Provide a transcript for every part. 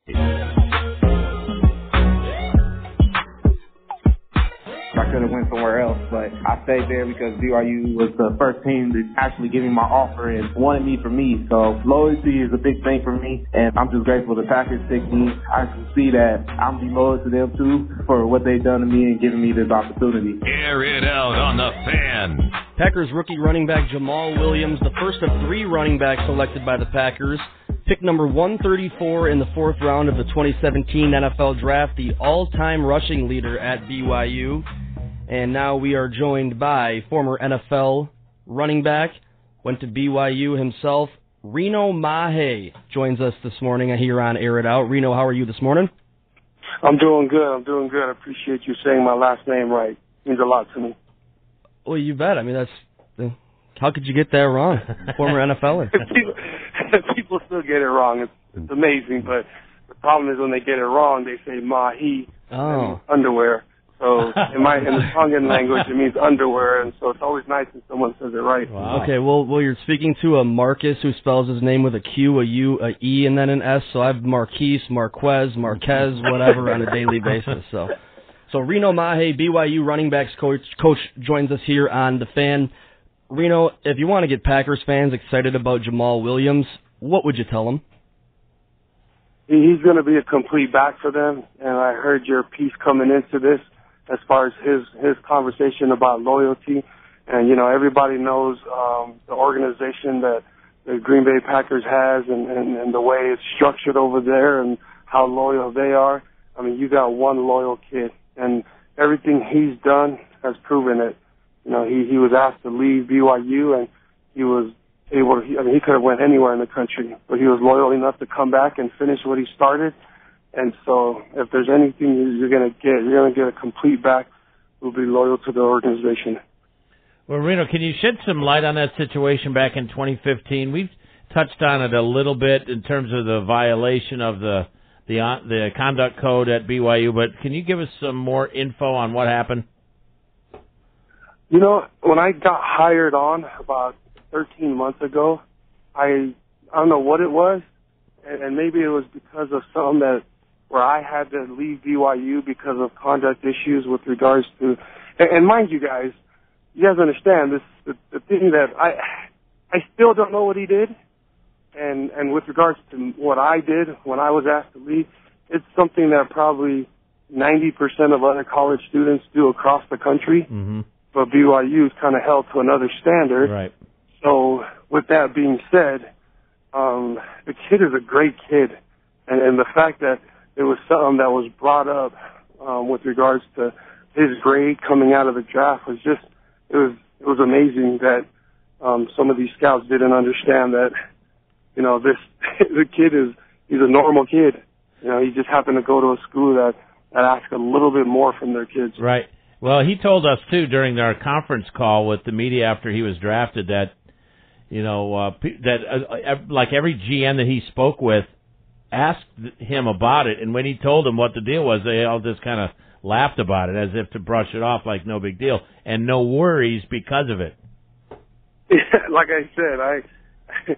I could have went somewhere else, but I stayed there because BYU was the first team to actually give me my offer and wanted me for me. So loyalty is a big thing for me, and I'm just grateful the Packers picked me. I can see that I'm be loyal to them too for what they've done to me and giving me this opportunity. Air it out on the Fan. Packers rookie running back Jamal Williams, the first of 3 running backs selected by the Packers. Pick number 134 in the 4th round of the 2017 NFL Draft, the all-time rushing leader at BYU. And now we are joined by former NFL running back, went to BYU himself, Reno Mahe joins us this morning here on Air It Out. Reno, how are you this morning? I'm doing good. I appreciate you saying my last name right. It means a lot to me. Well, you bet. I mean, how could you get that wrong? Former NFLer. People still get it wrong. It's amazing, but the problem is when they get it wrong, they say Mahi, underwear. So in the Tongan language, it means underwear, and so it's always nice when someone says it right. Wow. Okay, well, you're speaking to a Marcus who spells his name with a Q, a U, a E, and then an S. So I have Marquise, Marquez, Marquez, whatever on a daily basis. So Reno Mahe, BYU running backs coach joins us here on the Fan. Reno, if you want to get Packers fans excited about Jamal Williams, what would you tell them? He's going to be a complete back for them, and I heard your piece coming into this as far as his conversation about loyalty. And, you know, everybody knows the organization that the Green Bay Packers has and the way it's structured over there and how loyal they are. I mean, you got one loyal kid, and everything he's done has proven it. You know, he was asked to leave BYU, and he was able to, he could have went anywhere in the country, but he was loyal enough to come back and finish what he started. And so if there's anything you're going to get a complete back who'll be loyal to the organization. Well, Reno, can you shed some light on that situation back in 2015? We've touched on it a little bit in terms of the violation of the conduct code at BYU, but can you give us some more info on what happened? You know, when I got hired on about 13 months ago, I don't know what it was, and maybe it was because of something where I had to leave BYU because of conduct issues with regards to, and mind you guys understand this, the thing that I still don't know what he did, and with regards to what I did when I was asked to leave, it's something that probably 90% of other college students do across the country, but BYU is kind of held to another standard. Right. So with that being said, the kid is a great kid, and the fact that it was something that was brought up with regards to his grade coming out of the draft was just it was amazing that some of these scouts didn't understand that, you know, the kid he's a normal kid. You know, he just happened to go to a school that asks a little bit more from their kids. Right. Well, he told us too during our conference call with the media after he was drafted that, you know, like every GM that he spoke with asked him about it, and when he told them what the deal was, they all just kind of laughed about it as if to brush it off like no big deal, and no worries because of it. Like I said,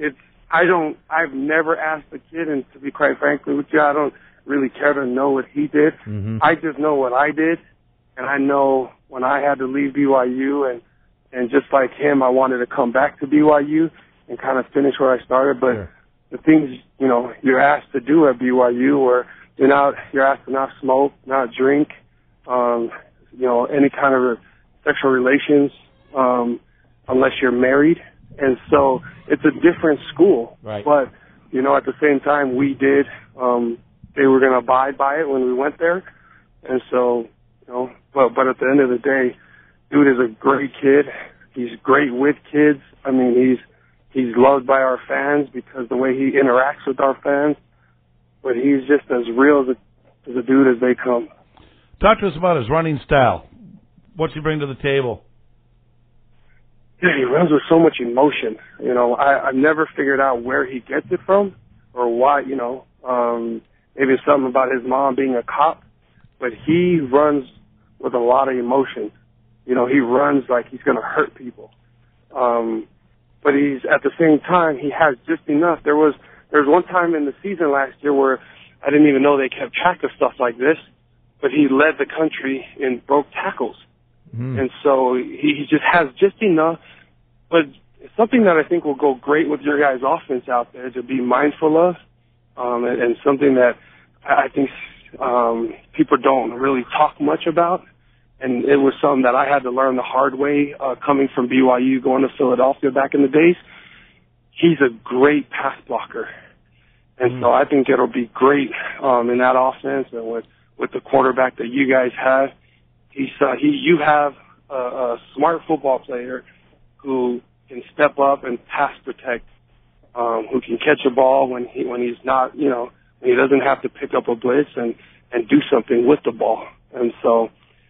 I've never asked the kid, and to be quite frankly with you, I don't really care to know what he did. I just know what I did, and I know when I had to leave BYU, and just like him, I wanted to come back to BYU and kind of finish where I started, but sure. The things, you know, you're asked to do at BYU, or you're asked to not smoke, not drink, you know, any kind of sexual relations, unless you're married. And so it's a different school. Right. But, you know, at the same time, we did, they were going to abide by it when we went there. And so, you know, but at the end of the day, dude is a great kid. He's great with kids. I mean, he's loved by our fans because the way he interacts with our fans, but he's just as real as a dude as they come. Talk to us about his running style. What's he bring to the table? Yeah, he runs with so much emotion. You know, I've never figured out where he gets it from or why, you know. Maybe it's something about his mom being a cop, but he runs with a lot of emotion. You know, he runs like he's going to hurt people. But he's, at the same time, he has just enough. There was one time in the season last year where I didn't even know they kept track of stuff like this, but he led the country in broke tackles. And so he just has just enough, but it's something that I think will go great with your guys' offense out there to be mindful of, and something that I think people don't really talk much about. And it was something that I had to learn the hard way coming from BYU, going to Philadelphia back in the days. He's a great pass blocker. And so I think it'll be great in that offense and with the quarterback that you guys have. You have a smart football player who can step up and pass protect, who can catch a ball when he's not, when he doesn't have to pick up a blitz and do something with the ball. And so,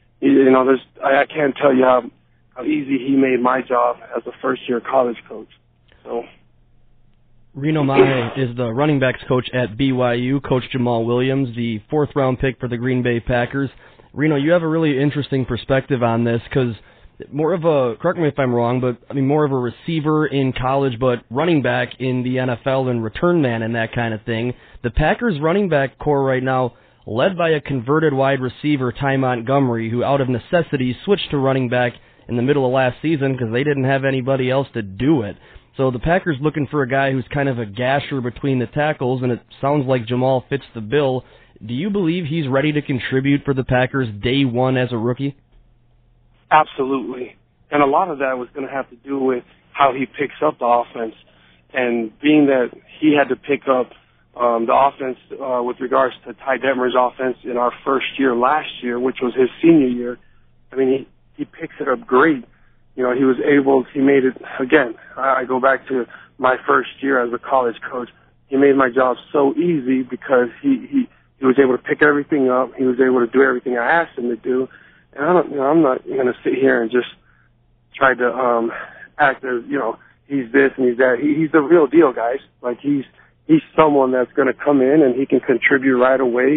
I can't tell you how easy he made my job as a first-year college coach. So. Reno Mahe is the running backs coach at BYU, Coach Jamaal Williams, the fourth-round pick for the Green Bay Packers. Reno, you have a really interesting perspective on this because more of a, correct me if I'm wrong, but more of a receiver in college, but running back in the NFL and return man and that kind of thing. The Packers running back core right now, led by a converted wide receiver, Ty Montgomery, who out of necessity switched to running back in the middle of last season because they didn't have anybody else to do it. So the Packers looking for a guy who's kind of a gasher between the tackles, and it sounds like Jamaal fits the bill. Do you believe he's ready to contribute for the Packers day one as a rookie? Absolutely. And a lot of that was going to have to do with how he picks up the offense. And being that he had to pick up the offense with regards to Ty Detmer's offense in our first year last year, which was his senior year, he picks it up great. He made it, again, I go back to my first year as a college coach. He made my job so easy because he was able to pick everything up. He was able to do everything I asked him to do. And I'm not going to sit here and just try to act as, he's this and he's that. He's the real deal, guys. Like, he's someone that's going to come in and he can contribute right away.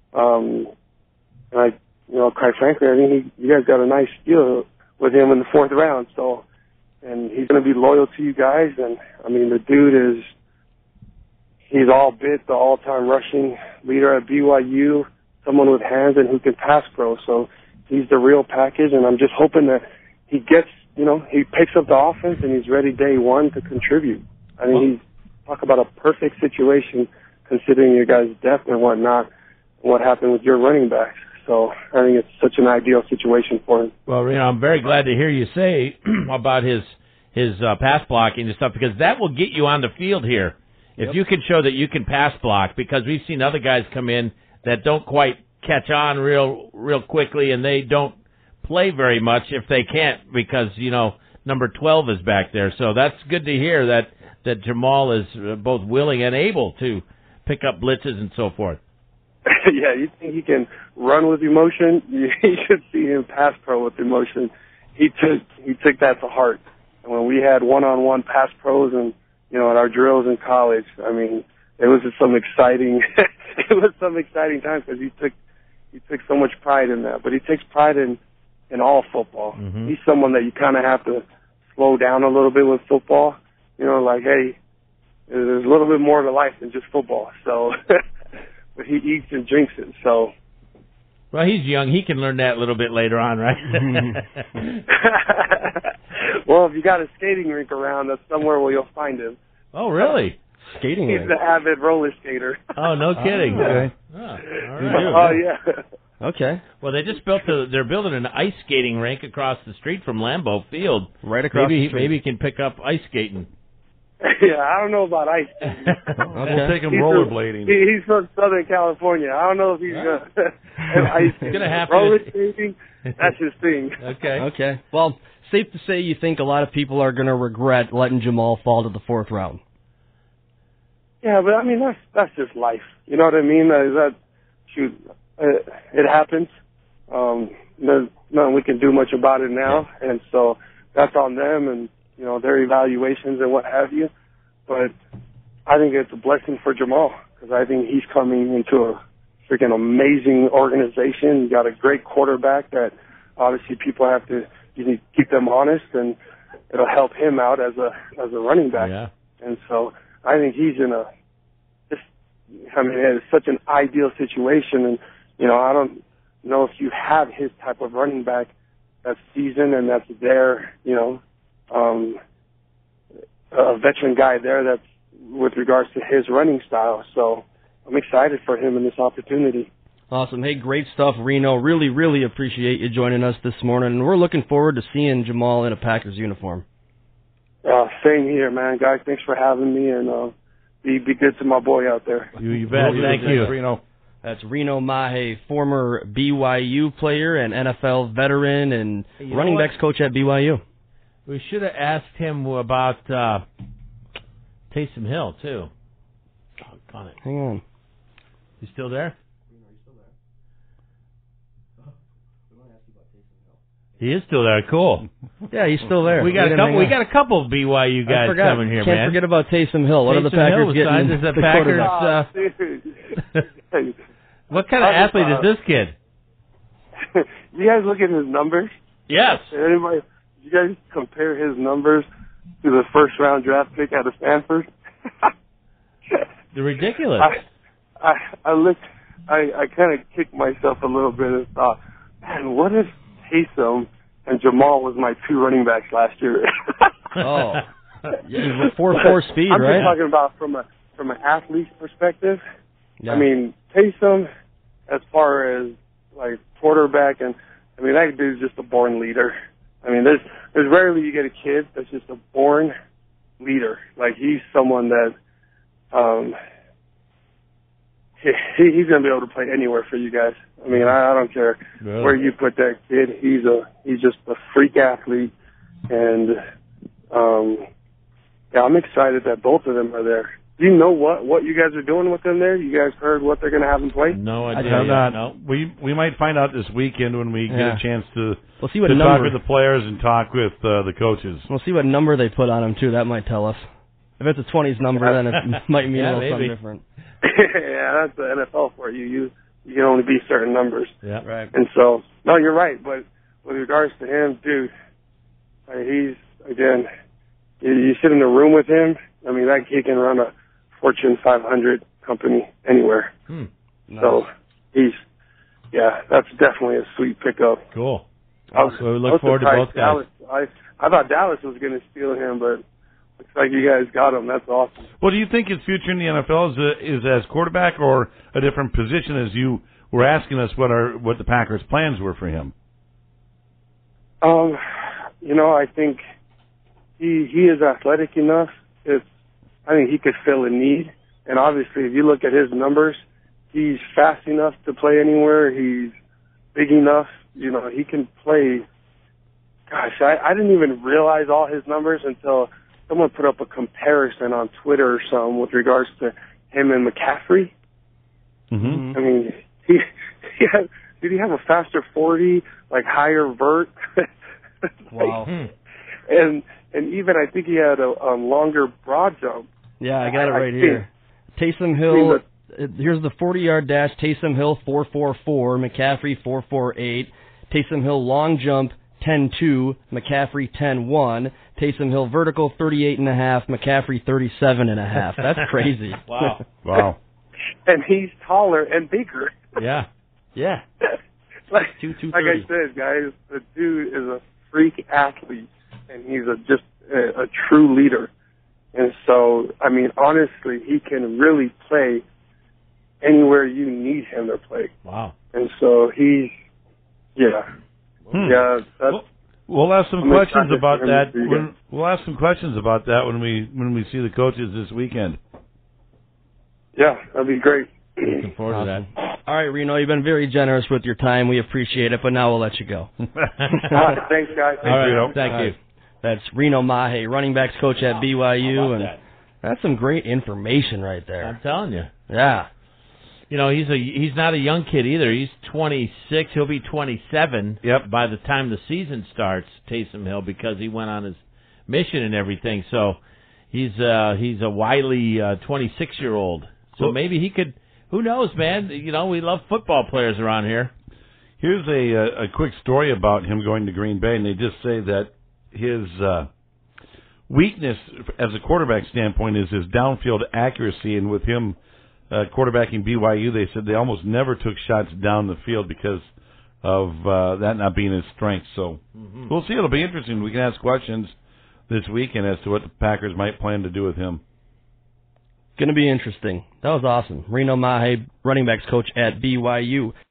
Quite frankly, I think you guys got a nice deal with him in the fourth round. So, and he's going to be loyal to you guys. And, the dude he's all bit, the all-time rushing leader at BYU, someone with hands and who can pass pro. So he's the real package, and I'm just hoping that he gets, he picks up the offense and he's ready day one to contribute. He's talk about a perfect situation considering your guys' depth and whatnot, what happened with your running backs. So I think it's such an ideal situation for him. Well, I'm very glad to hear you say about his pass blocking and stuff, because that will get you on the field here. If you can show that you can pass block, because we've seen other guys come in that don't quite catch on real quickly, and they don't play very much if they can't, because, number 12 is back there. So that's good to hear that Jamaal is both willing and able to pick up blitzes and so forth. Yeah, you think he can run with emotion? You should see him pass pro with emotion. He took that to heart. And when we had one-on-one pass pros and at our drills in college, it was just some exciting times because he took so much pride in that. But he takes pride in all football. Mm-hmm. He's someone that you kind of have to slow down a little bit with football. Hey, there's a little bit more to life than just football. So, but he eats and drinks it. So. Well, he's young. He can learn that a little bit later on, right? Well, if you got a skating rink around, that's somewhere where you'll find him. Oh, really? Skating rink? He's an avid roller skater. Oh, no kidding. Okay. Oh, yeah. Okay. Well, they just they're building an ice skating rink across the street from Lambeau Field. Right across the street. Maybe he can pick up ice skating. Yeah, I don't know about ice skating. Okay. We'll take him rollerblading. He's from Southern California. I don't know if he's going to ice skating. He's going to have roller skating, that's his thing. Okay. Well, safe to say you think a lot of people are going to regret letting Jamaal fall to the fourth round. Yeah, but that's just life. You know what I mean? It happens. There's nothing we can do much about it now, and so that's on them and their evaluations and what have you. But I think it's a blessing for Jamaal because I think he's coming into a freaking amazing organization. You got a great quarterback that obviously people have to keep them honest, and it'll help him out as a running back. Yeah. And so I think he's in I mean, it's such an ideal situation, and I don't know if you have his type of running back that's seasoned and that's there, a veteran guy there that's with regards to his running style. So I'm excited for him in this opportunity. Awesome. Hey, great stuff, Reno. Really, really appreciate you joining us this morning, and we're looking forward to seeing Jamal in a Packers uniform. Same here, man. Guys, thanks for having me, and be good to my boy out there. You bet. Thank you, Reno. That's Reno Mahe, former BYU player and NFL veteran and running backs coach at BYU. We should have asked him about Taysom Hill, too. Doggone it. Hang on. You still there? He is still there. Cool. Yeah, he's still there. We got a couple of BYU guys coming here, Can't man. forget about Taysom Hill. What are the Taysom Packers Hill getting? signed as a Packers. What kind of athlete is this kid? You guys look at his numbers? Yes. Anybody? You guys compare his numbers to the first round draft pick out of Stanford? They're ridiculous. I looked. I kind of kicked myself a little bit and thought, man, what if Taysom and Jamal was my two running backs last year? Oh, yeah, 4.4 speed, I'm right? just talking about from an athlete's perspective. Yeah. I mean, Taysom, as far as like quarterback, and I mean that dude's just a born leader. I mean, there's rarely you get a kid that's just a born leader. Like he's someone that he's gonna be able to play anywhere for you guys. I mean, I don't care where you put that kid. He's just a freak athlete, and yeah, I'm excited that both of them are there. Do you know what you guys are doing with them there? You guys heard what they're going to have them play? No I idea. have not. No. We might find out this weekend when we get a chance to We'll see what talk number. with the players and talk with the coaches. We'll see what number they put on him too. That might tell us. If it's a 20s number, then it might mean a little something different. Yeah, that's the NFL for you. You can only be certain numbers. Yeah. Right. And so, no, you're right. But with regards to him, dude, he's, again, you sit in a room with him, I mean, that kid can run a Fortune 500 company anywhere. Nice. So that's definitely a sweet pickup. Cool. So we look forward to both guys. I thought Dallas was going to steal him, but looks like you guys got him. That's awesome. Well, do you think his future in the NFL is as quarterback or a different position, as you were asking us what the Packers' plans were for him? I think he is athletic enough. I think he could fill a need. And obviously, if you look at his numbers, he's fast enough to play anywhere. He's big enough. He can play. Gosh, I didn't even realize all his numbers until someone put up a comparison on Twitter or something with regards to him and McCaffrey. Mm-hmm. I mean, did he have a faster 40, like higher vert? Wow. And even I think he had a longer broad jump. Yeah, I got it right here. Taysom Hill, here's the 40-yard dash. Taysom Hill, 4.44. McCaffrey, 4.48. Taysom Hill long jump, 10.2. McCaffrey, 10.1. Taysom Hill vertical, 38.5. McCaffrey, 37.5. That's crazy. Wow. Wow. And he's taller and bigger. Yeah. Yeah. like I 230. said, guys, the dude is a freak athlete, and he's just a true leader. And so, I mean, honestly, he can really play anywhere you need him to play. Wow. And so We'll ask some questions about that. We'll ask some questions about that when we see the coaches this weekend. Yeah, that'd be great. Looking forward to that. All right, Reno, you've been very generous with your time. We appreciate it, but now we'll let you go. Thanks, guys. All right. Reno. Thank you. That's Reno Mahe, running backs coach at BYU, and that's some great information right there. I'm telling you. Yeah. He's not a young kid either. He's 26. He'll be 27 by the time the season starts, Taysom Hill, because he went on his mission and everything. So he's a wily 26-year-old. So maybe he could. Who knows, man? We love football players around here. Here's a quick story about him going to Green Bay, and they just say that his weakness as a quarterback standpoint is his downfield accuracy, and with him quarterbacking BYU, they said they almost never took shots down the field because of that not being his strength. So we'll see. It'll be interesting. We can ask questions this weekend as to what the Packers might plan to do with him. Going to be interesting. That was awesome. Reno Mahe, running backs coach at BYU.